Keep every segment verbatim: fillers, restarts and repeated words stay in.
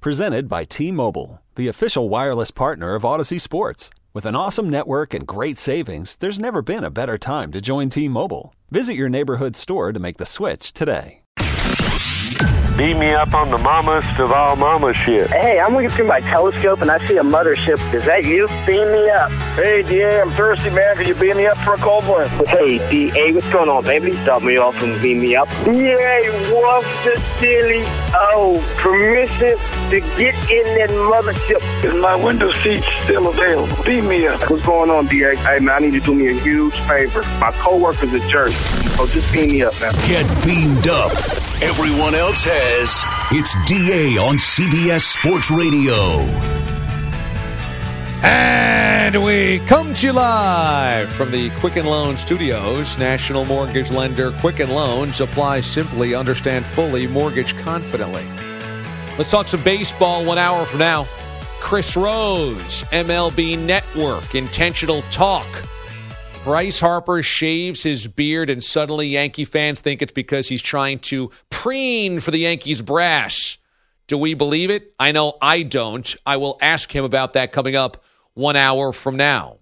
Presented by T-Mobile, the official wireless partner of Odyssey Sports. With an awesome network and great savings, there's never been a better time to join T-Mobile. Visit your neighborhood store to make the switch today. Beat me up on the mamas of all mama shit. Hey, I'm looking through my telescope and I see a mothership. Is that you? Beam me up. Hey, D A, I'm thirsty, man. Can you beam me up for a cold one? Hey, D A, what's going on, baby? Stop me off and beam me up. D A, what's the silly? Oh, permission to get in that mothership. Is my window seat still available? Beam me up. What's going on, D A? Hey, man, I need you to do me a huge favor. My coworker's a jerk. So just beam me up, man. Get beamed up. Everyone else has. It's D A on C B S Sports Radio. And we come to you live from the Quicken Loan Studios. National mortgage lender Quicken Loans. Apply simply, understand fully, mortgage confidently. Let's talk some baseball one hour from now. Chris Rose, M L B Network, Intentional Talk. Bryce Harper shaves his beard, and suddenly Yankee fans think it's because he's trying to preen for the Yankees brass. Do we believe it? I know I don't. I will ask him about that coming up one hour from now.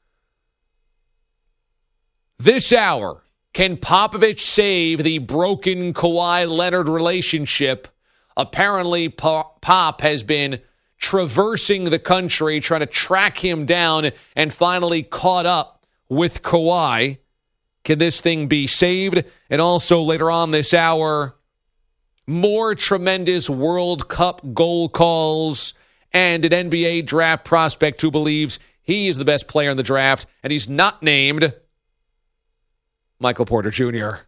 This hour, can Popovich save the broken Kawhi-Leonard relationship? Apparently, Pop has been traversing the country, trying to track him down, and finally caught up with Kawhi. Can this thing be saved? And also later on this hour, more tremendous World Cup goal calls and an N B A draft prospect who believes he is the best player in the draft, and he's not named Michael Porter Junior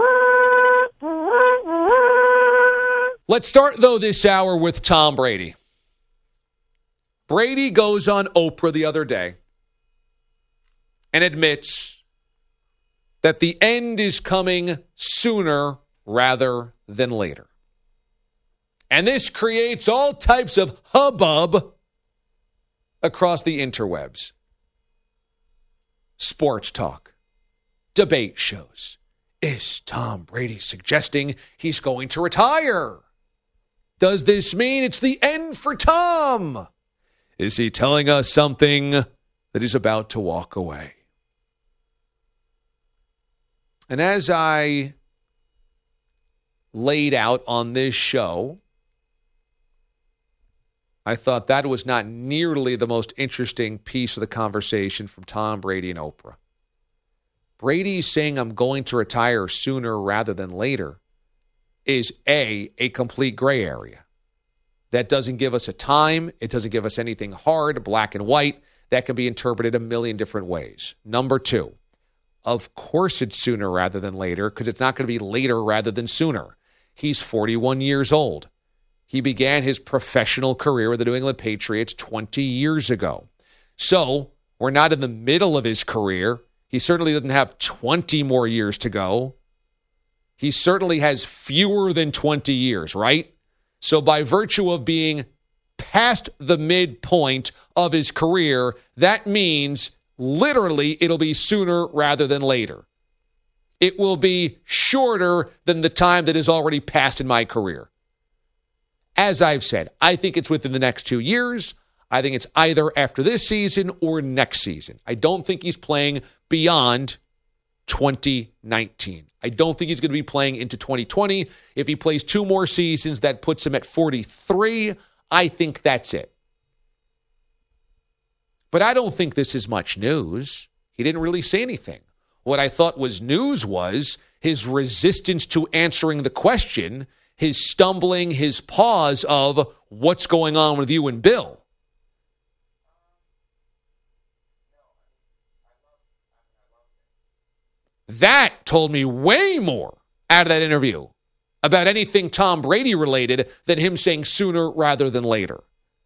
Let's start, though, this hour with Tom Brady. Brady goes on Oprah the other day and admits that the end is coming sooner rather than later. And this creates all types of hubbub across the interwebs. Sports talk, debate shows. Is Tom Brady suggesting he's going to retire? Does this mean it's the end for Tom? Is he telling us something that he's about to walk away? And as I laid out on this show, I thought that was not nearly the most interesting piece of the conversation from Tom Brady and Oprah. Brady saying I'm going to retire sooner rather than later is A, a complete gray area. That doesn't give us a time. It doesn't give us anything hard, black and white. That can be interpreted a million different ways. Number two, of course it's sooner rather than later because it's not going to be later rather than sooner. He's forty-one years old. He began his professional career with the New England Patriots twenty years ago. So we're not in the middle of his career. He certainly doesn't have twenty more years to go. He certainly has fewer than twenty years, right? So by virtue of being past the midpoint of his career, that means literally it'll be sooner rather than later. It will be shorter than the time that is already passed in my career. As I've said, I think it's within the next two years. I think it's either after this season or next season. I don't think he's playing beyond twenty nineteen. I don't think he's going to be playing into twenty twenty. If he plays two more seasons, that puts him at forty-three. I think that's it. But I don't think this is much news. He didn't really say anything. What I thought was news was his resistance to answering the question, his stumbling, his pause of what's going on with you and Bill. That told me way more out of that interview about anything Tom Brady related than him saying sooner rather than later.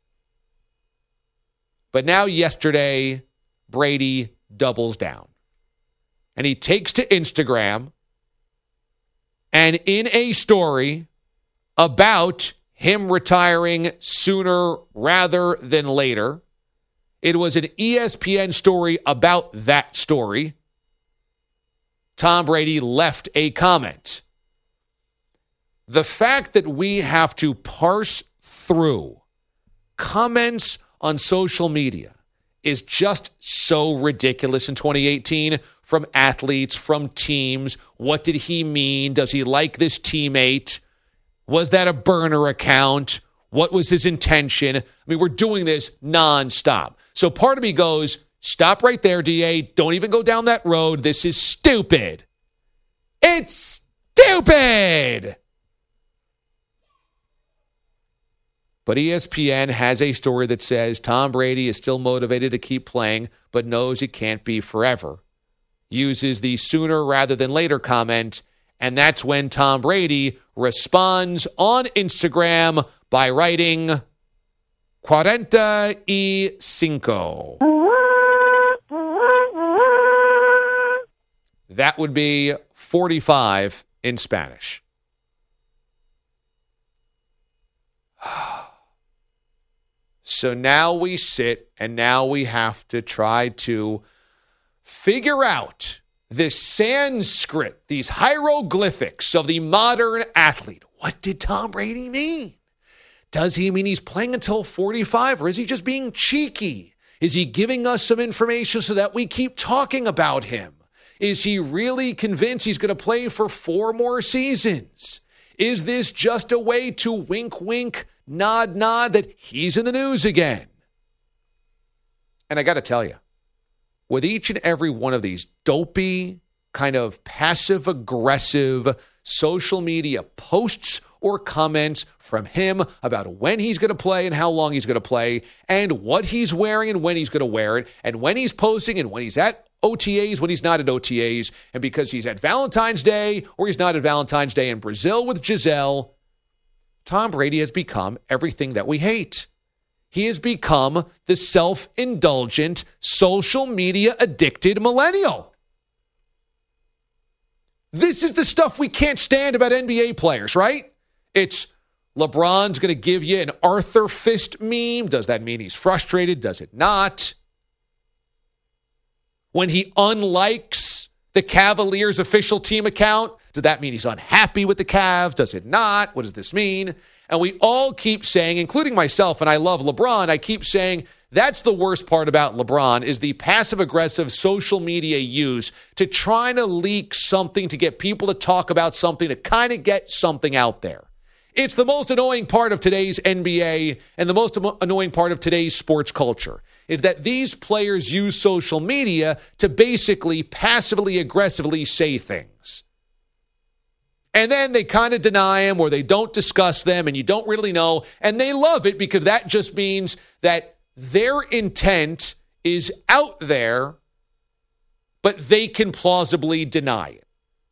But now yesterday, Brady doubles down. And he takes to Instagram and in a story about him retiring sooner rather than later, it was an E S P N story about that story. Tom Brady left a comment. The fact that we have to parse through comments on social media is just so ridiculous in twenty eighteen from athletes, from teams. What did he mean? Does he like this teammate? Was that a burner account? What was his intention? I mean, we're doing this nonstop. So part of me goes, stop right there, D A. Don't even go down that road. This is stupid. It's stupid. But E S P N has a story that says Tom Brady is still motivated to keep playing, but knows it can't be forever. Uses the sooner rather than later comment, and that's when Tom Brady responds on Instagram by writing cuarenta y cinco. That would be forty-five in Spanish. So now we sit and now we have to try to figure out this Sanskrit, these hieroglyphics of the modern athlete. What did Tom Brady mean? Does he mean he's playing until forty-five, or is he just being cheeky? Is he giving us some information so that we keep talking about him? Is he really convinced he's going to play for four more seasons? Is this just a way to wink, wink, nod, nod that he's in the news again? And I got to tell you, with each and every one of these dopey, kind of passive-aggressive social media posts or comments from him about when he's going to play and how long he's going to play and what he's wearing and when he's going to wear it and when he's posting and when he's at O T As, when he's not at O T As, and because he's at Valentine's Day or he's not at Valentine's Day in Brazil with Giselle, Tom Brady has become everything that we hate. He has become the self-indulgent, social media addicted millennial. This is the stuff we can't stand about N B A players, right? It's LeBron's going to give you an Arthur Fist meme. Does that mean he's frustrated? Does it not? When he unlikes the Cavaliers official team account, does that mean he's unhappy with the Cavs? Does it not? What does this mean? And we all keep saying, including myself, and I love LeBron, I keep saying that's the worst part about LeBron is the passive-aggressive social media use to try to leak something, to get people to talk about something, to kind of get something out there. It's the most annoying part of today's N B A and the most annoying part of today's sports culture is that these players use social media to basically passively, aggressively say things. And then they kind of deny them or they don't discuss them and you don't really know. And they love it because that just means that their intent is out there, but they can plausibly deny it.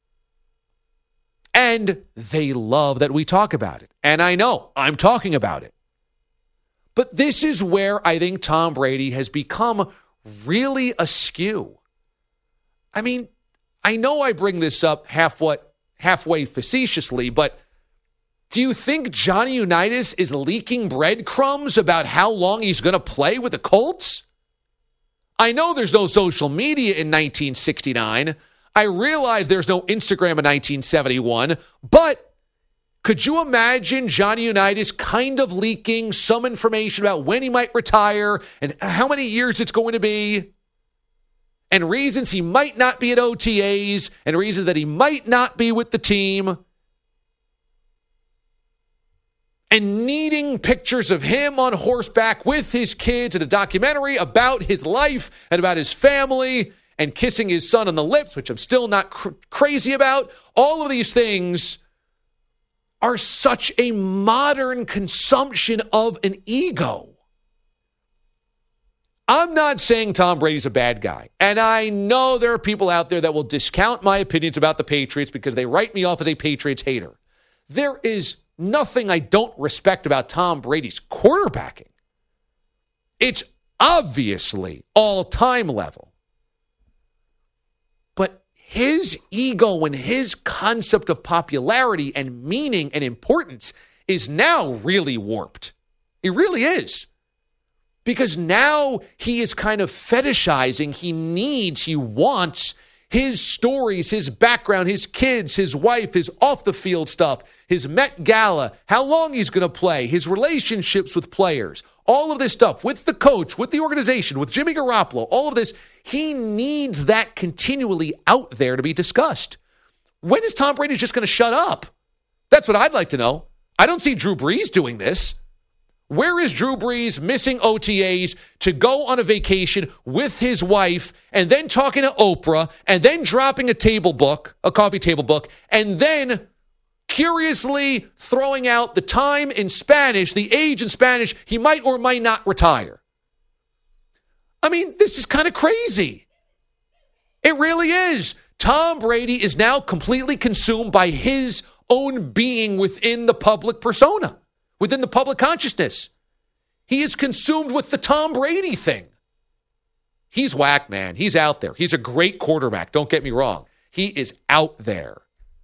And they love that we talk about it. And I know I'm talking about it. But this is where I think Tom Brady has become really askew. I mean, I know I bring this up half what, halfway facetiously, but do you think Johnny Unitas is leaking breadcrumbs about how long he's going to play with the Colts? I know there's no social media in nineteen sixty-nine. I realize there's no Instagram in nineteen seventy-one, but could you imagine Johnny Unitas kind of leaking some information about when he might retire and how many years it's going to be and reasons he might not be at O T As and reasons that he might not be with the team and needing pictures of him on horseback with his kids in a documentary about his life and about his family and kissing his son on the lips, which I'm still not cr- crazy about. All of these things are such a modern consumption of an ego. I'm not saying Tom Brady's a bad guy. And I know there are people out there that will discount my opinions about the Patriots because they write me off as a Patriots hater. There is nothing I don't respect about Tom Brady's quarterbacking. It's obviously all-time level. But his ego and his concept of popularity and meaning and importance is now really warped. It really is. Because now he is kind of fetishizing, he needs, he wants his stories, his background, his kids, his wife, his off-the-field stuff, his Met Gala, how long he's going to play, his relationships with players, all of this stuff with the coach, with the organization, with Jimmy Garoppolo, all of this, he needs that continually out there to be discussed. When is Tom Brady just going to shut up? That's what I'd like to know. I don't see Drew Brees doing this. Where is Drew Brees missing O T As to go on a vacation with his wife and then talking to Oprah and then dropping a table book, a coffee table book, and then curiously throwing out the time in Spanish, the age in Spanish, he might or might not retire? I mean, this is kind of crazy. It really is. Tom Brady is now completely consumed by his own being within the public persona, within the public consciousness. He is consumed with the Tom Brady thing. He's whack, man. He's out there. He's a great quarterback. Don't get me wrong. He is out there.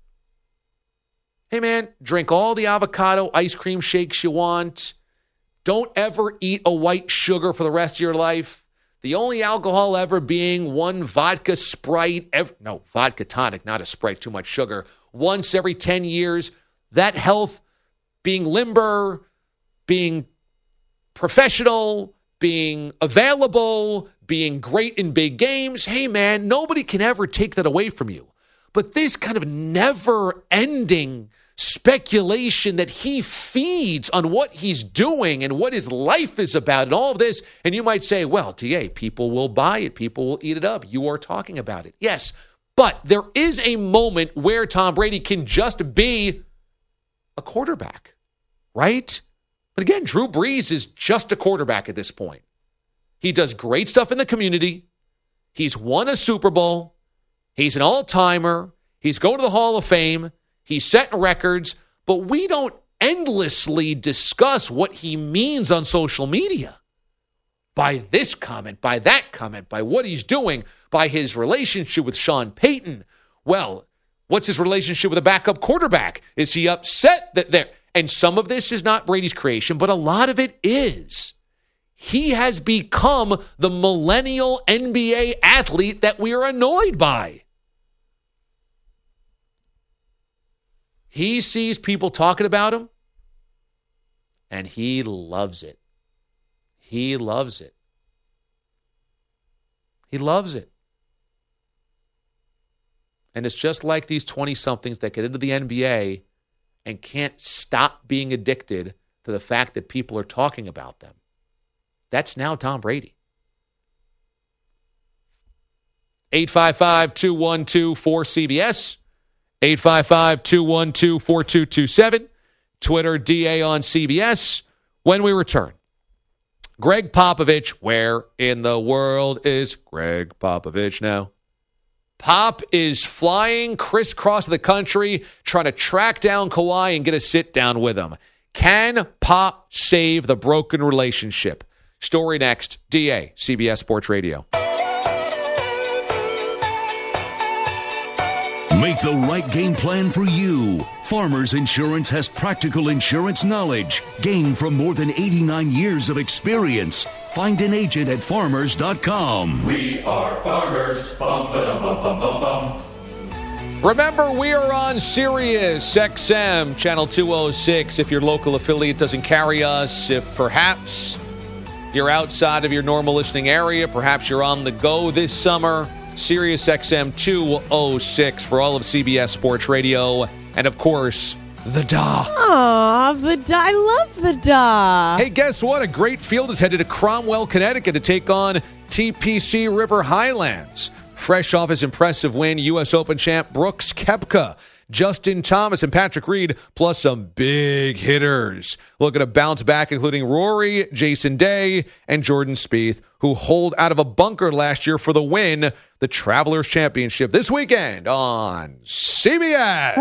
Hey, man, drink all the avocado ice cream shakes you want. Don't ever eat a white sugar for the rest of your life. The only alcohol ever being one vodka Sprite. Ever, no, vodka tonic, not a Sprite, too much sugar. Once every ten years. That health, being limber, being professional, being available, being great in big games. Hey, man, nobody can ever take that away from you. But this kind of never-ending speculation that he feeds on what he's doing and what his life is about and all of this, and you might say, well, T A, people will buy it. People will eat it up. You are talking about it. Yes, but there is a moment where Tom Brady can just be a quarterback, right? But again, Drew Brees is just a quarterback at this point. He does great stuff in the community. He's won a Super Bowl. He's an all-timer. He's going to the Hall of Fame. He's setting records. But we don't endlessly discuss what he means on social media. By this comment, by that comment, by what he's doing, by his relationship with Sean Payton. Well, what's his relationship with a backup quarterback? Is he upset that they're... And some of this is not Brady's creation, but a lot of it is. He has become the millennial N B A athlete that we are annoyed by. He sees people talking about him, and he loves it. He loves it. He loves it. And it's just like these twenty-somethings that get into the N B A and can't stop being addicted to the fact that people are talking about them. That's now Tom Brady. eight five five, two one two, four C B S. eight five five, two one two, four two two seven. Twitter, D A on C B S. When we return, Greg Popovich. Where in the world is Greg Popovich now? Pop is flying crisscross the country, trying to track down Kawhi and get a sit-down with him. Can Pop save the broken relationship? Story next. D A, C B S Sports Radio. Make the right game plan for you. Farmers Insurance has practical insurance knowledge gained from more than eighty-nine years of experience. Find an agent at farmers dot com. We are farmers. Bum, ba-dum, bum, bum, bum, bum. Remember, we are on Sirius X M, Channel two oh six. If your local affiliate doesn't carry us, if perhaps you're outside of your normal listening area, perhaps you're on the go this summer, Sirius X M two oh six for all of C B S Sports Radio. And, of course, the D A. Aw, the D A. I love the D A. Hey, guess what? A great field is headed to Cromwell, Connecticut to take on T P C River Highlands. Fresh off his impressive win, U S Open champ Brooks Koepka, Justin Thomas, and Patrick Reed, plus some big hitters. Looking to bounce back, including Rory, Jason Day, and Jordan Spieth, who holed out of a bunker last year for the win, the Travelers Championship, this weekend on C B S.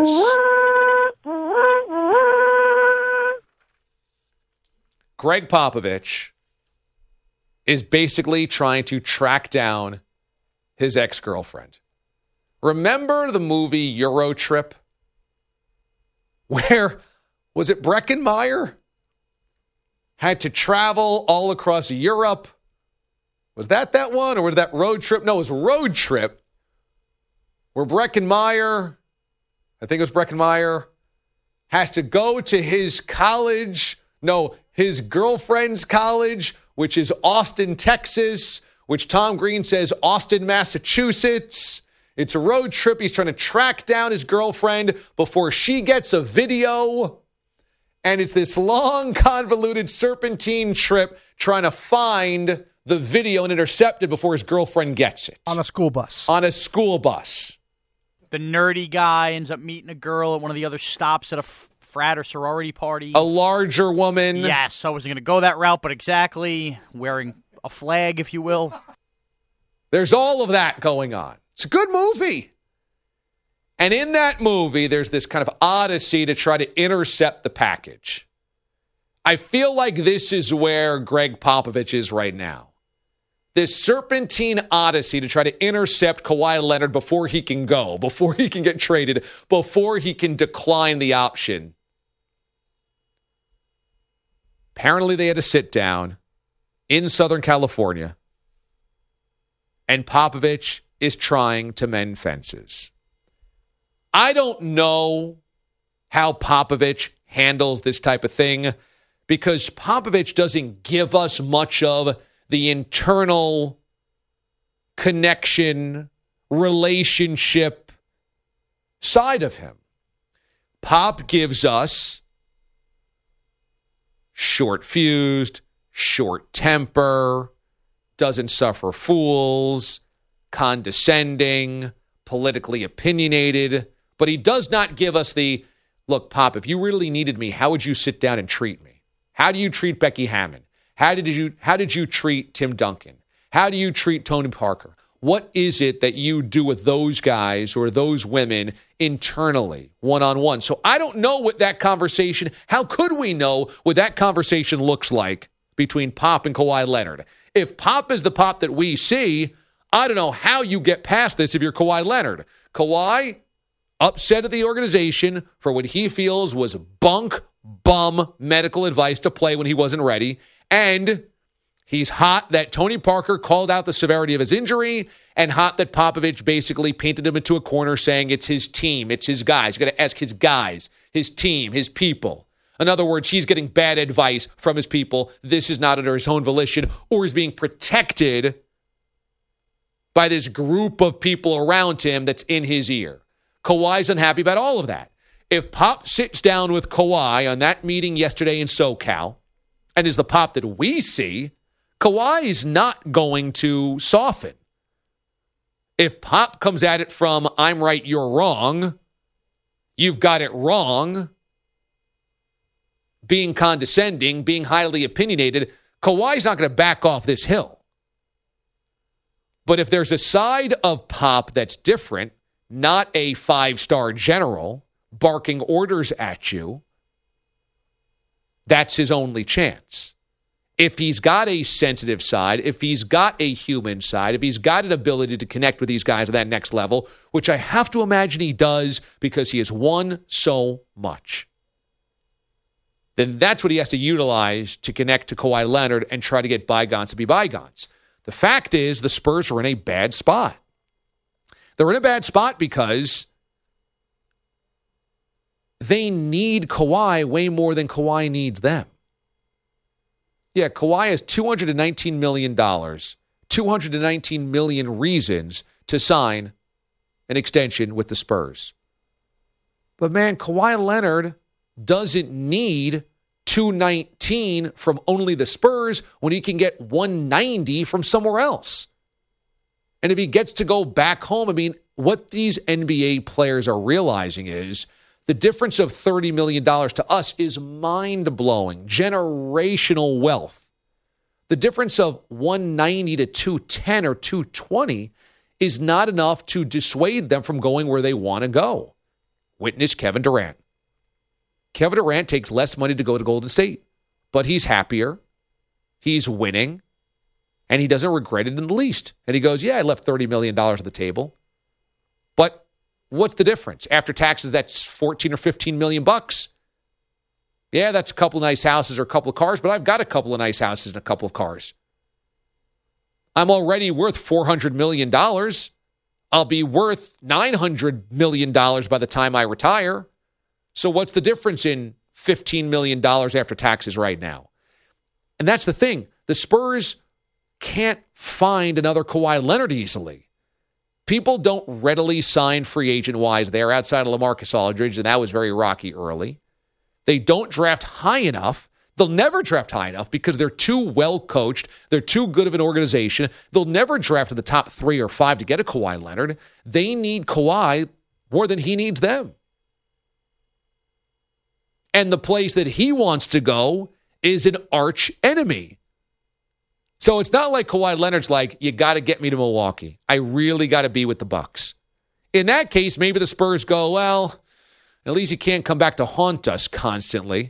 Greg Popovich is basically trying to track down his ex-girlfriend. Remember the movie Euro Trip? Where, was it Breckenmeyer? Had to travel all across Europe. Was that that one? Or was that Road Trip? No, it was Road Trip. where Breckin Meyer, I think it was Breckin Meyer, has to go to his college, no, his girlfriend's college, which is Austin, Texas, which Tom Green says Austin, Massachusetts. It's a road trip. He's trying to track down his girlfriend before she gets a video. And it's this long, convoluted serpentine trip trying to find the video and intercept it before his girlfriend gets it. On a school bus. On a school bus. The nerdy guy ends up meeting a girl at one of the other stops at a f- frat or sorority party. A larger woman. Yes, I wasn't going to go that route, but exactly. Wearing a flag, if you will. There's all of that going on. It's a good movie. And in that movie, there's this kind of odyssey to try to intercept the package. I feel like this is where Greg Popovich is right now. This serpentine odyssey to try to intercept Kawhi Leonard before he can go, before he can get traded, before he can decline the option. Apparently, they had to sit down in Southern California, and Popovich is trying to mend fences. I don't know how Popovich handles this type of thing because Popovich doesn't give us much of the internal connection, relationship side of him. Pop gives us short-fused, short temper, doesn't suffer fools, condescending, politically opinionated, but he does not give us the, look, Pop, if you really needed me, how would you sit down and treat me? How do you treat Becky Hammon? How did you how did you treat Tim Duncan? How do you treat Tony Parker? What is it that you do with those guys or those women internally, one-on-one? So I don't know what that conversation, how could we know what that conversation looks like between Pop and Kawhi Leonard? If Pop is the Pop that we see, I don't know how you get past this if you're Kawhi Leonard. Kawhi, upset at the organization for what he feels was bunk, bum medical advice to play when he wasn't ready. And he's hot that Tony Parker called out the severity of his injury and hot that Popovich basically painted him into a corner saying it's his team, it's his guys. You got to ask his guys, his team, his people. In other words, he's getting bad advice from his people. This is not under his own volition or is being protected by this group of people around him that's in his ear. Kawhi's unhappy about all of that. If Pop sits down with Kawhi on that meeting yesterday in SoCal and is the Pop that we see, Kawhi is not going to soften. If Pop comes at it from, I'm right, you're wrong, you've got it wrong, being condescending, being highly opinionated, Kawhi's not going to back off this hill. But if there's a side of Pop that's different, not a five-star general barking orders at you, that's his only chance. If he's got a sensitive side, if he's got a human side, if he's got an ability to connect with these guys at that next level, which I have to imagine he does because he has won so much, then that's what he has to utilize to connect to Kawhi Leonard and try to get bygones to be bygones. The fact is the Spurs are in a bad spot. They're in a bad spot because they need Kawhi way more than Kawhi needs them. Yeah, Kawhi has two hundred nineteen million dollars, two hundred nineteen million reasons to sign an extension with the Spurs. But man, Kawhi Leonard doesn't need two hundred nineteen from only the Spurs when he can get one hundred ninety from somewhere else. And if he gets to go back home, I mean, what these N B A players are realizing is the difference of thirty million dollars to us is mind-blowing, generational wealth. The difference of one hundred ninety to two hundred ten or two hundred twenty is not enough to dissuade them from going where they want to go. Witness Kevin Durant. Kevin Durant takes less money to go to Golden State, but he's happier, he's winning, and he doesn't regret it in the least. And he goes, yeah, I left thirty million dollars on the table, but what's the difference? After taxes, that's fourteen or fifteen million bucks. Yeah, that's a couple of nice houses or a couple of cars, but I've got a couple of nice houses and a couple of cars. I'm already worth four hundred million dollars. I'll be worth nine hundred million dollars by the time I retire. So what's the difference in fifteen million dollars after taxes right now? And that's the thing. The Spurs can't find another Kawhi Leonard easily. People don't readily sign free agent-wise there outside of LaMarcus Aldridge, and that was very rocky early. They don't draft high enough. They'll never draft high enough because they're too well-coached. They're too good of an organization. They'll never draft in the top three or five to get a Kawhi Leonard. They need Kawhi more than he needs them. And the place that he wants to go is an arch enemy. So it's not like Kawhi Leonard's like, you got to get me to Milwaukee. I really got to be with the Bucks. In that case, maybe the Spurs go, well, at least he can't come back to haunt us constantly.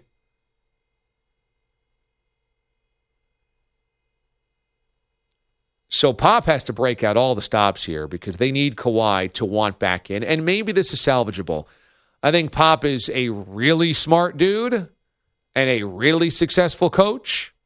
So Pop has to break out all the stops here because they need Kawhi to want back in. And maybe this is salvageable. I think Pop is a really smart dude and a really successful coach.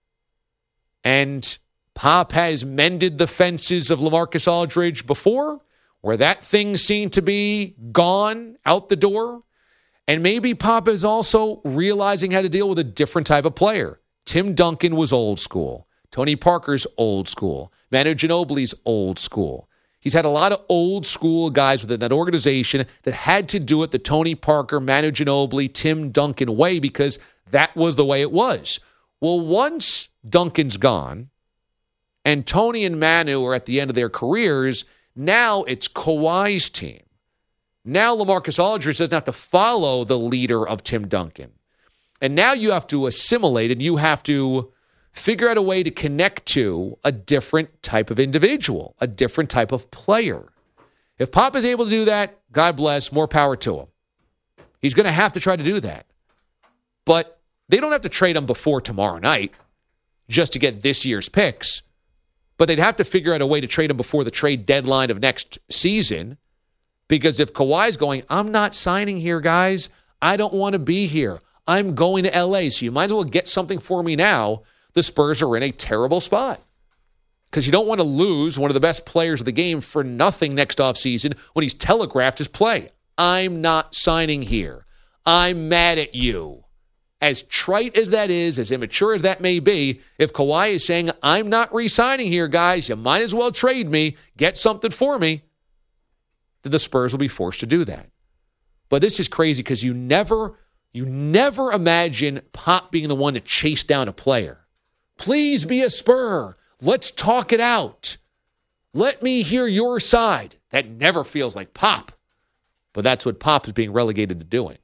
And Pop has mended the fences of LaMarcus Aldridge before, where that thing seemed to be gone out the door. And maybe Pop is also realizing how to deal with a different type of player. Tim Duncan was old school. Tony Parker's old school. Manu Ginobili's old school. He's had a lot of old school guys within that organization that had to do it the Tony Parker, Manu Ginobili, Tim Duncan way because that was the way it was. Well, once Duncan's gone and Tony and Manu are at the end of their careers, now it's Kawhi's team. Now LaMarcus Aldridge doesn't have to follow the leader of Tim Duncan. And now you have to assimilate and you have to figure out a way to connect to a different type of individual, a different type of player. If Pop is able to do that, God bless, more power to him. He's going to have to try to do that. But they don't have to trade him before tomorrow night just to get this year's picks. But they'd have to figure out a way to trade him before the trade deadline of next season. Because if Kawhi's going, I'm not signing here, guys. I don't want to be here. I'm going to L A, so you might as well get something for me now. The Spurs are in a terrible spot. Because you don't want to lose one of the best players of the game for nothing next offseason when he's telegraphed his play. I'm not signing here. I'm mad at you. As trite as that is, as immature as that may be, if Kawhi is saying, I'm not re-signing here, guys, you might as well trade me, get something for me, then the Spurs will be forced to do that. But this is crazy because you never, you never imagine Pop being the one to chase down a player. Please be a Spur. Let's talk it out. Let me hear your side. That never feels like Pop. But that's what Pop is being relegated to doing.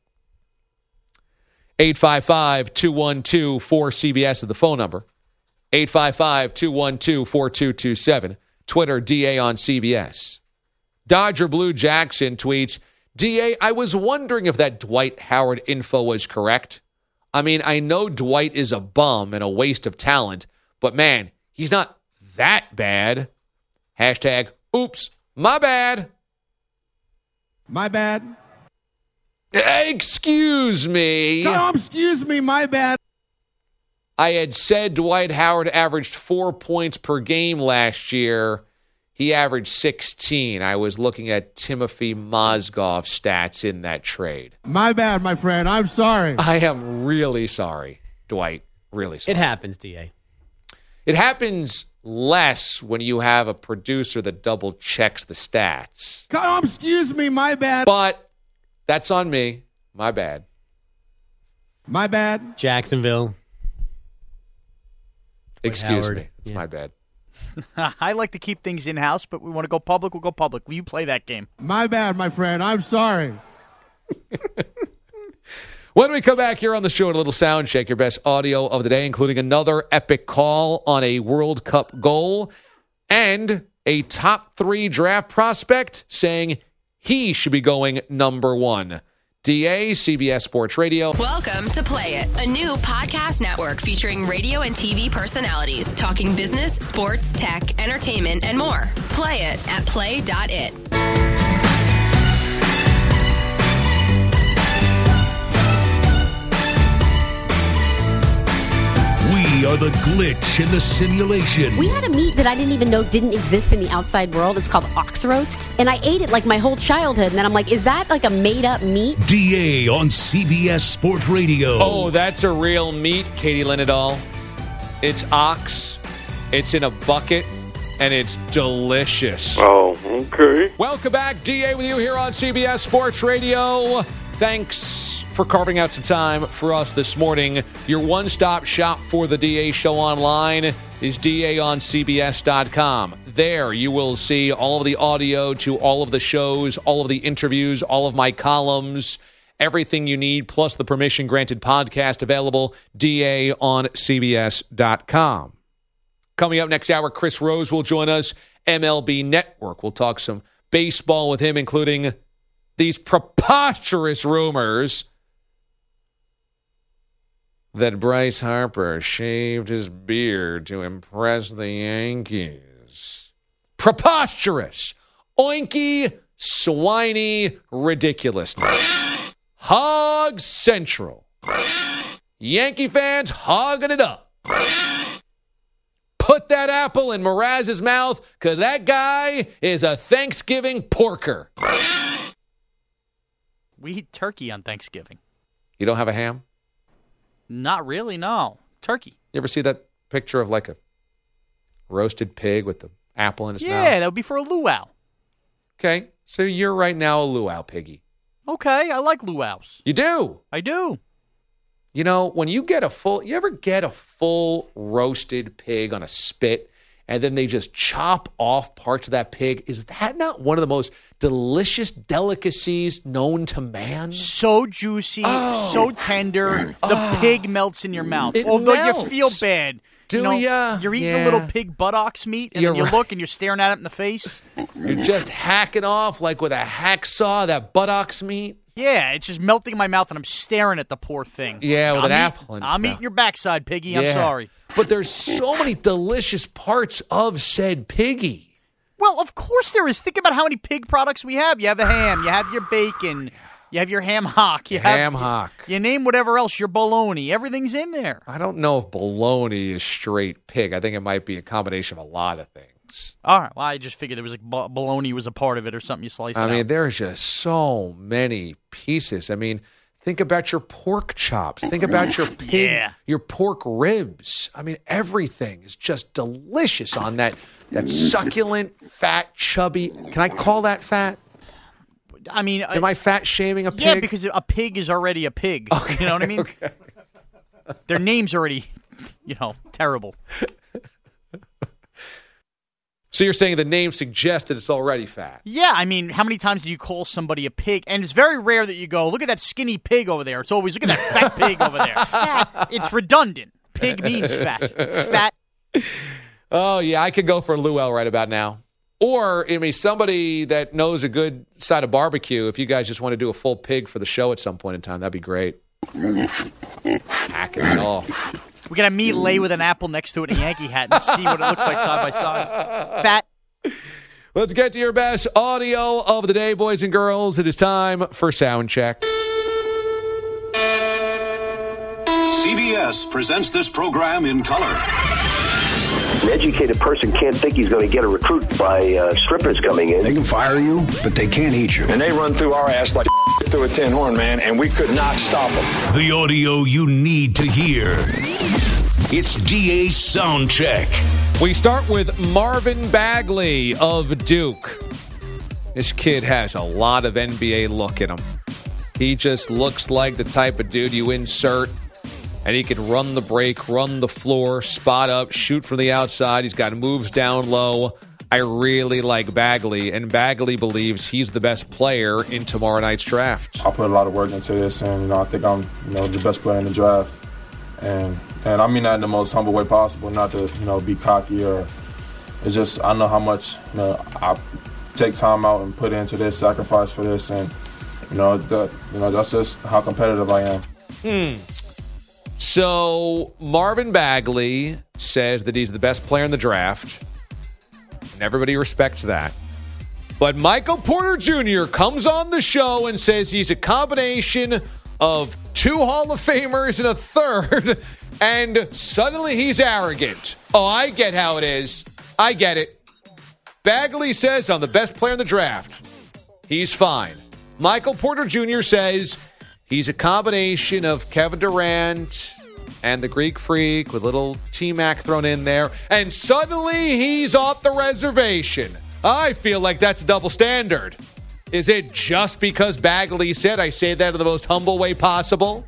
eight five five, two one two, four C B S is the phone number. eight five five, two one two, four two two seven. Twitter, D A on C B S. Dodger Blue Jackson tweets, D A, I was wondering if that Dwight Howard info was correct. I mean, I know Dwight is a bum and a waste of talent, but man, he's not that bad. Hashtag, oops, my bad. My bad. Excuse me. No, excuse me, my bad. I had said Dwight Howard averaged four points per game last year. He averaged sixteen. I was looking at Timothy Mozgov stats in that trade. My bad, my friend. I'm sorry. I am really sorry, Dwight. Really sorry. It happens, D A. It happens less when you have a producer that double checks the stats. Oh, excuse me, my bad. But that's on me. My bad. My bad. Jacksonville. Excuse Howard. me. It's Yeah. my bad. I like to keep things in-house, but we want to go public, we'll go public. Will you play that game? My bad, my friend. I'm sorry. When we come back here on the show, a little sound check, your best audio of the day, including another epic call on a World Cup goal and a top three draft prospect saying he should be going number one. D A, C B S Sports Radio. Welcome to Play It, a new podcast network featuring radio and T V personalities talking business, sports, tech, entertainment, and more. Play it at play dot it. We are are the glitch in the simulation. We had a meat that I didn't even know didn't exist in the outside world. It's called ox roast. And I ate it like my whole childhood. And then I'm like, is that like a made-up meat? D A on C B S Sports Radio. Oh, that's a real meat, Katie Linendahl. It's ox. It's in a bucket. And it's delicious. Oh, okay. Welcome back. D A with you here on C B S Sports Radio. Thanks for carving out some time for us this morning. Your one-stop shop for the D A Show online is D A on C B S dot com. There you will see all of the audio to all of the shows, all of the interviews, all of my columns, everything you need, plus the permission-granted podcast available, D A on C B S dot com. Coming up next hour, Chris Rose will join us, M L B Network. We'll talk some baseball with him, including these preposterous rumors that Bryce Harper shaved his beard to impress the Yankees. Preposterous, oinky, swiney ridiculousness. Hog Central. Yankee fans hogging it up. Put that apple in Mraz's mouth, because that guy is a Thanksgiving porker. We eat turkey on Thanksgiving. You don't have a ham? Not really, no. Turkey. You ever see that picture of like a roasted pig with the apple in his yeah, mouth? Yeah, that would be for a luau. Okay, so you're right now a luau piggy. Okay, I like luau's. You do? I do. You know, when you get a full, you ever get a full roasted pig on a spit and then they just chop off parts of that pig? Is that not one of the most delicious delicacies known to man? So juicy, oh. so tender, the oh. pig melts in your mouth. It Although melts. you feel bad. Do you know, ya? You're eating yeah. a little pig buttocks meat, and you're then you right. look and you're staring at it in the face. You're just hacking off like with a hacksaw, that buttocks meat. Yeah, it's just melting in my mouth, and I'm staring at the poor thing. Yeah, with I'm an eat, apple in its I'm mouth. eating your backside, piggy. Yeah. I'm sorry. But there's so many delicious parts of said piggy. Well, of course there is. Think about how many pig products we have. You have a ham. You have your bacon. You have your ham hock. You have, ham hock. You name whatever else, your bologna. Everything's in there. I don't know if bologna is straight pig. I think it might be a combination of a lot of things. All right. Well, I just figured there was like bologna was a part of it or something you slice it I out. mean, there's just so many pieces. I mean, think about your pork chops. Think about your pig, yeah. your pork ribs. I mean, everything is just delicious on that that succulent, fat, chubby. Can I call that fat? I mean, am I fat shaming a pig? Yeah, because a pig is already a pig. Okay, you know what I mean? Okay. Their name's already, you know, terrible. So you're saying the name suggests that it's already fat? Yeah, I mean, how many times do you call somebody a pig? And it's very rare that you go, look at that skinny pig over there. It's always, look at that fat pig over there. Fat. It's redundant. Pig means fat. Fat. Oh, yeah, I could go for a luau right about now. Or, I mean, somebody that knows a good side of barbecue, if you guys just want to do a full pig for the show at some point in time, that'd be great. Hacking it off. We got a meat lay with an apple next to it and a Yankee hat and see what it looks like side by side. Fat. Let's get to your best audio of the day, boys and girls. It is time for Sound Check. C B S presents this program in color. An educated person can't think he's going to get a recruit by uh, strippers coming in. They can fire you, but they can't eat you. And they run through our ass like through a tin horn, man, and we could not stop them. The audio you need to hear. It's D A Sound Check. We start with Marvin Bagley of Duke. This kid has a lot of N B A look in him. He just looks like the type of dude you insert, and he can run the break, run the floor, spot up, shoot from the outside. He's got moves down low. I really like Bagley, and Bagley believes he's the best player in tomorrow night's draft. I put a lot of work into this, and you know, I think I'm, you know, the best player in the draft, and and I mean that in the most humble way possible, not to you know be cocky or. It's just I know how much you know I take time out and put into this, sacrifice for this, and you know the you know that's just how competitive I am. Hmm. So Marvin Bagley says that he's the best player in the draft. And everybody respects that. But Michael Porter Junior comes on the show and says he's a combination of two Hall of Famers and a third, and suddenly he's arrogant. Oh, I get how it is. I get it. Bagley says, I'm the best player in the draft. He's fine. Michael Porter Junior says he's a combination of Kevin Durant and the Greek Freak with little T-Mac thrown in there, and suddenly he's off the reservation. I feel like that's a double standard. Is it just because Bagley said I say that in the most humble way possible?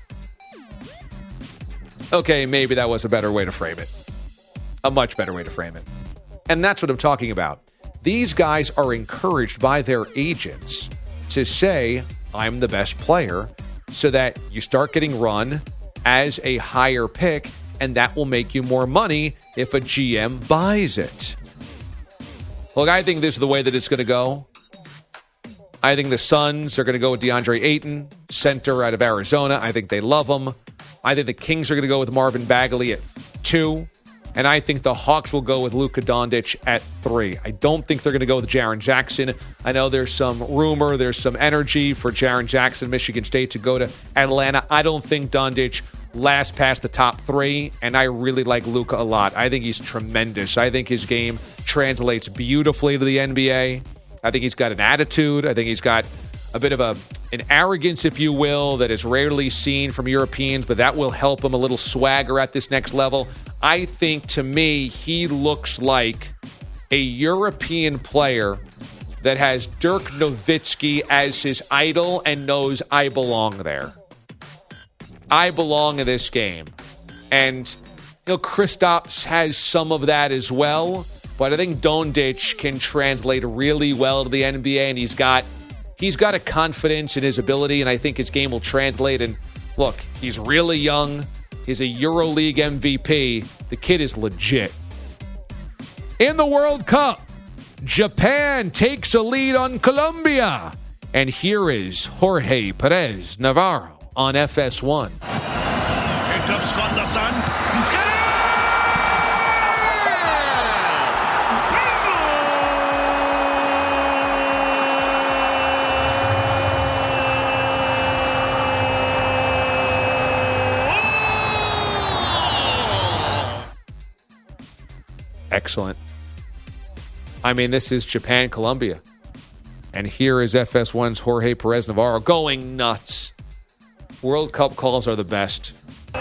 Okay, maybe that was a better way to frame it. A much better way to frame it. And that's what I'm talking about. These guys are encouraged by their agents to say, I'm the best player, so that you start getting run as a higher pick, and that will make you more money if a G M buys it. Look, I think this is the way that it's going to go. I think the Suns are going to go with DeAndre Ayton, center out of Arizona. I think they love him. I think the Kings are going to go with Marvin Bagley at two. And I think the Hawks will go with Luka Doncic at three. I don't think they're going to go with Jaren Jackson. I know there's some rumor, there's some energy for Jaren Jackson, Michigan State, to go to Atlanta. I don't think Doncic lasts past the top three, and I really like Luka a lot. I think he's tremendous. I think his game translates beautifully to the N B A. I think he's got an attitude. I think he's got a bit of a an arrogance, if you will, that is rarely seen from Europeans, but that will help him, a little swagger at this next level. I think, to me, he looks like a European player that has Dirk Nowitzki as his idol and knows I belong there. I belong in this game. And, you know, Kristaps has some of that as well, but I think Doncic can translate really well to the N B A, and he's got he's got a confidence in his ability, and I think his game will translate. And look, he's really young. He's a EuroLeague M V P. The kid is legit. In the World Cup, Japan takes a lead on Colombia. And here is Jorge Perez Navarro on F S one. Here comes Honda-san. He's got it! Excellent. I mean, this is Japan-Colombia. And here is F S one's Jorge Perez Navarro going nuts. World Cup calls are the best.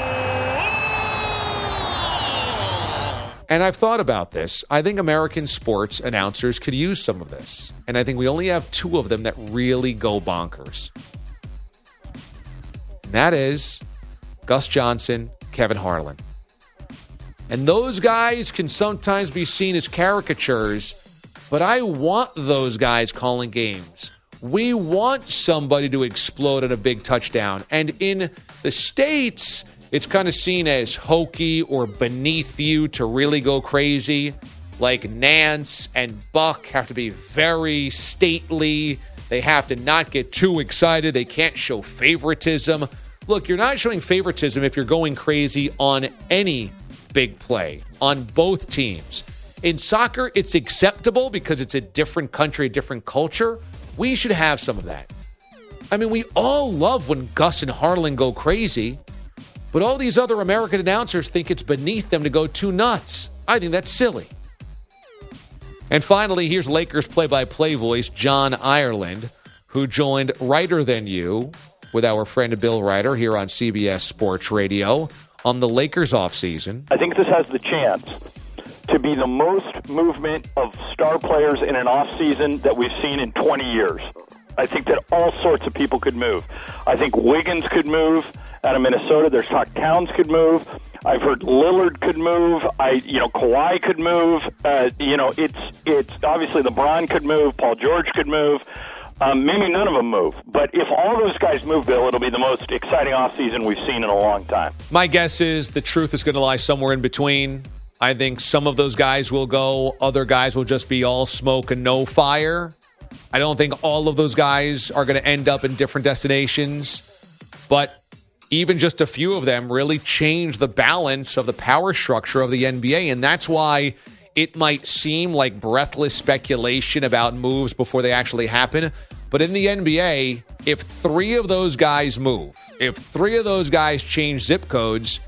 And I've thought about this. I think American sports announcers could use some of this. And I think we only have two of them that really go bonkers. And that is Gus Johnson, Kevin Harlan. And those guys can sometimes be seen as caricatures, but I want those guys calling games. We want somebody to explode on a big touchdown. And in the States, it's kind of seen as hokey or beneath you to really go crazy. Like Nance and Buck have to be very stately. They have to not get too excited. They can't show favoritism. Look, you're not showing favoritism if you're going crazy on any big play, on both teams. In soccer, it's acceptable because it's a different country, a different culture. We should have some of that. I mean, we all love when Gus and Harlan go crazy, but all these other American announcers think it's beneath them to go too nuts. I think that's silly. And finally, here's Lakers play-by-play voice John Ireland, who joined Writer Than You with our friend Bill Ryder here on C B S Sports Radio on the Lakers offseason. I think this has the chance to be the most movement of star players in an offseason that we've seen in twenty years. I think that all sorts of people could move. I think Wiggins could move out of Minnesota. There's talk Towns could move. I've heard Lillard could move. I, you know, Kawhi could move. Uh, you know, it's it's obviously LeBron could move. Paul George could move. Um, maybe none of them move. But if all those guys move, Bill, it'll be the most exciting offseason we've seen in a long time. My guess is the truth is going to lie somewhere in between. I think some of those guys will go. Other guys will just be all smoke and no fire. I don't think all of those guys are going to end up in different destinations. But even just a few of them really change the balance of the power structure of the N B A. And that's why it might seem like breathless speculation about moves before they actually happen. But in the N B A, if three of those guys move, if three of those guys change zip codes,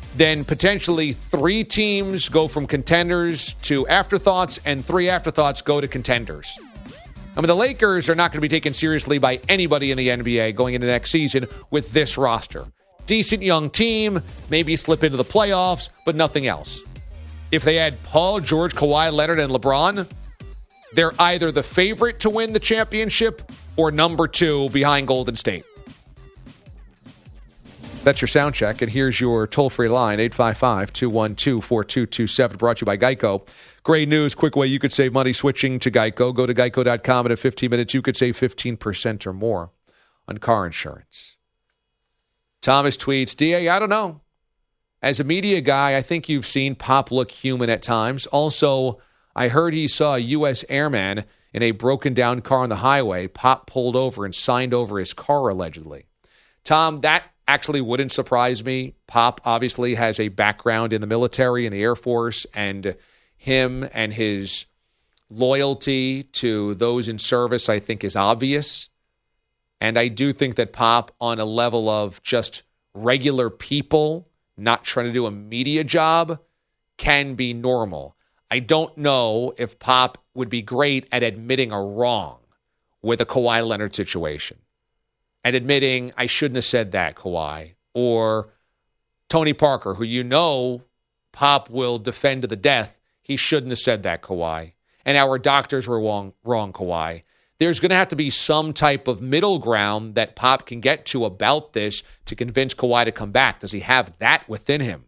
then potentially three teams go from contenders to afterthoughts, and three afterthoughts go to contenders. I mean, the Lakers are not going to be taken seriously by anybody in the N B A going into next season with this roster. Decent young team, maybe slip into the playoffs, but nothing else. If they had Paul George, Kawhi Leonard, and LeBron, they're either the favorite to win the championship or number two behind Golden State. That's your sound check, and here's your toll-free line, eight five five, two one two, four two two seven, brought to you by Geico. Great news, quick way you could save money switching to Geico. Go to geico dot com, and in fifteen minutes you could save fifteen percent or more on car insurance. Thomas tweets, D A, I don't know. As a media guy, I think you've seen Pop look human at times. Also, I heard he saw a U S airman in a broken-down car on the highway. Pop pulled over and signed over his car, allegedly. Tom, that actually wouldn't surprise me. Pop obviously has a background in the military and the Air Force, and him and his loyalty to those in service, I think, is obvious. And I do think that Pop, on a level of just regular people, not trying to do a media job, can be normal. I don't know if Pop would be great at admitting a wrong with a Kawhi Leonard situation and admitting, I shouldn't have said that, Kawhi. Or Tony Parker, who you know Pop will defend to the death. He shouldn't have said that, Kawhi. And our doctors were wrong, wrong, Kawhi. There's going to have to be some type of middle ground that Pop can get to about this to convince Kawhi to come back. Does he have that within him?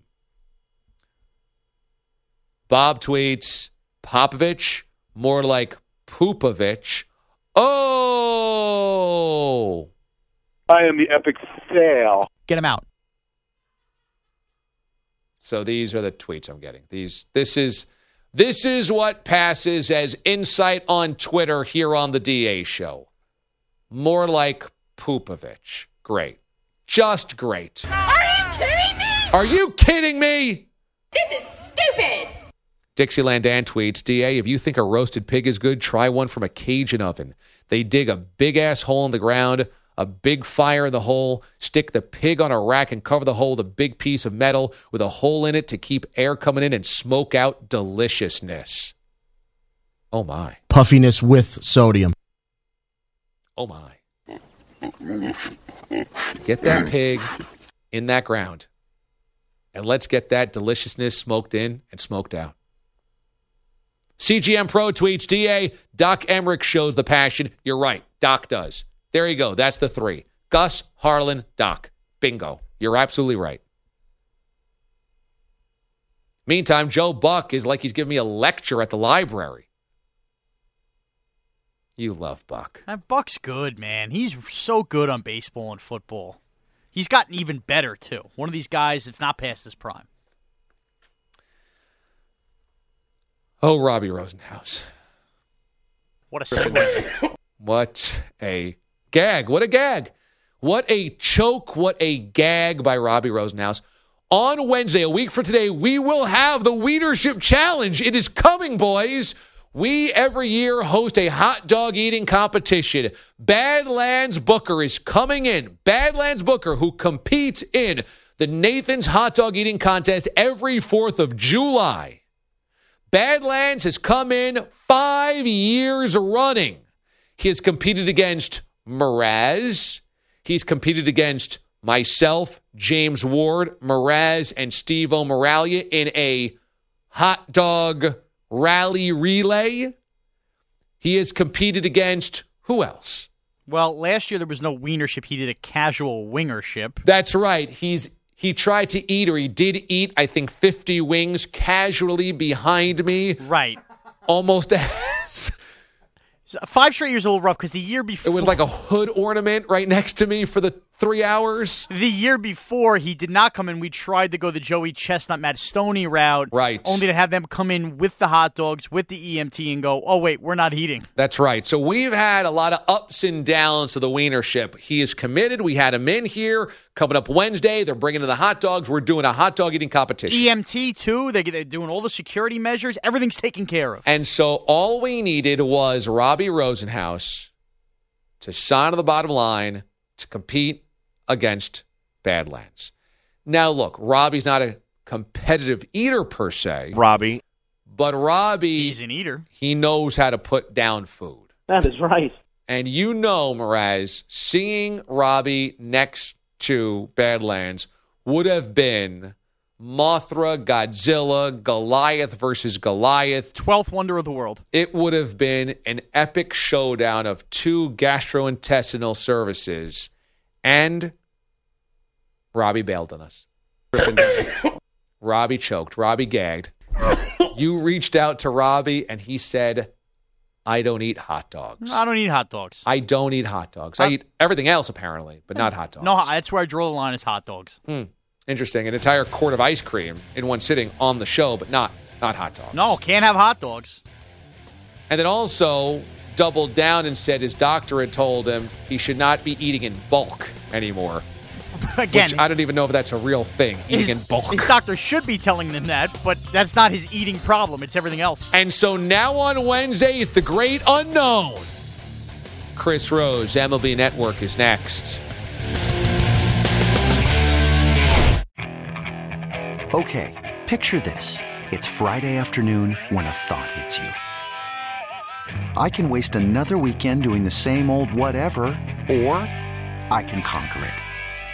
Bob tweets, Popovich, more like Poopovich. Oh! I am the epic fail. Get him out. So these are the tweets I'm getting. These, this is... This is what passes as insight on Twitter here on the D A show. More like Poopovich. Great. Just great. Are you kidding me? Are you kidding me? This is stupid. Dixieland Dan tweets, D A, if you think a roasted pig is good, try one from a Cajun oven. They dig a big-ass hole in the ground, a big fire in the hole, stick the pig on a rack and cover the hole with a big piece of metal with a hole in it to keep air coming in and smoke out deliciousness. Oh, my. Puffiness with sodium. Oh, my. Get that pig in that ground, and let's get that deliciousness smoked in and smoked out. C G M Pro tweets, D A, Doc Emmerich shows the passion. You're right. Doc does. There you go. That's the three. Gus, Harlan, Doc. Bingo. You're absolutely right. Meantime, Joe Buck is like he's giving me a lecture at the library. You love Buck. That Buck's good, man. He's so good on baseball and football. He's gotten even better, too. One of these guys that's not past his prime. Oh, Robbie Rosenhaus. What a segue. What a gag. What a gag. What a choke. What a gag by Robbie Rosenhaus. On Wednesday, a week from today, we will have the Leadership Challenge. It is coming, boys. We, every year, host a hot dog eating competition. Badlands Booker is coming in. Badlands Booker, who competes in the Nathan's Hot Dog Eating Contest every fourth of July. Badlands has come in five years running. He has competed against Mraz. He's competed against myself, James Ward, Mraz, and Steve O'Maralia in a hot dog rally relay. He has competed against who else? Well, last year there was no wienership. He did a casual wingership. That's right. He's he tried to eat, or he did eat, I think, fifty wings casually behind me. Right. Almost as... Five straight years a little rough because the year before... It was like a hood ornament right next to me for the three hours. The year before, he did not come in. We tried to go the Joey Chestnut, Matt Stoney route. Right. Only to have them come in with the hot dogs, with the E M T, and go, oh, wait, we're not eating. That's right. So we've had a lot of ups and downs to the wienership. He is committed. We had him in here. Coming up Wednesday, they're bringing in the hot dogs. We're doing a hot dog eating competition. E M T, too. They, they're doing all the security measures. Everything's taken care of. And so all we needed was Robbie Rosenhaus to sign on the bottom line to compete against Badlands. Now, look, Robbie's not a competitive eater per se. Robbie. But Robbie, he's an eater. He knows how to put down food. That is right. And you know, Mraz, seeing Robbie next to Badlands would have been Mothra, Godzilla, Goliath versus Goliath. twelfth wonder of the world. It would have been an epic showdown of two gastrointestinal services. And Robbie bailed on us. Robbie choked. Robbie gagged. You reached out to Robbie, and he said, I don't eat hot dogs. I don't eat hot dogs. I don't eat hot dogs. I, I eat everything else, apparently, but not hot dogs. No, that's where I draw the line is hot dogs. Hmm. Interesting. An entire quart of ice cream in one sitting on the show, but not not hot dogs. No, can't have hot dogs. And then also doubled down and said his doctor had told him he should not be eating in bulk anymore. Again, which I don't even know if that's a real thing, eating his, in bulk. His doctor should be telling him that, but that's not his eating problem. It's everything else. And so now on Wednesday is the great unknown. Chris Rose, M L B Network is next. Okay, picture this. It's Friday afternoon when a thought hits you. I can waste another weekend doing the same old whatever, or I can conquer it.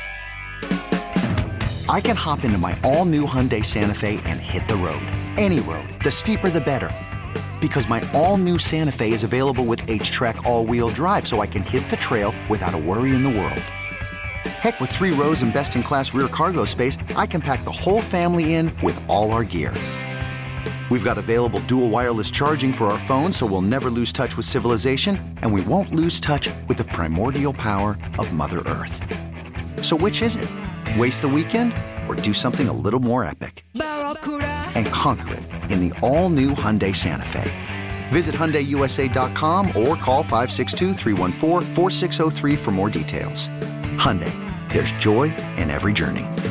I can hop into my all-new Hyundai Santa Fe and hit the road. Any road. The steeper, the better. Because my all-new Santa Fe is available with H-Track all-wheel drive, so I can hit the trail without a worry in the world. Heck, with three rows and best-in-class rear cargo space, I can pack the whole family in with all our gear. We've got available dual wireless charging for our phones, so we'll never lose touch with civilization, and we won't lose touch with the primordial power of Mother Earth. So which is it? Waste the weekend or do something a little more epic? And conquer it in the all-new Hyundai Santa Fe. Visit Hyundai U S A dot com or call five six two, three one four, four six zero three for more details. Hyundai, there's joy in every journey.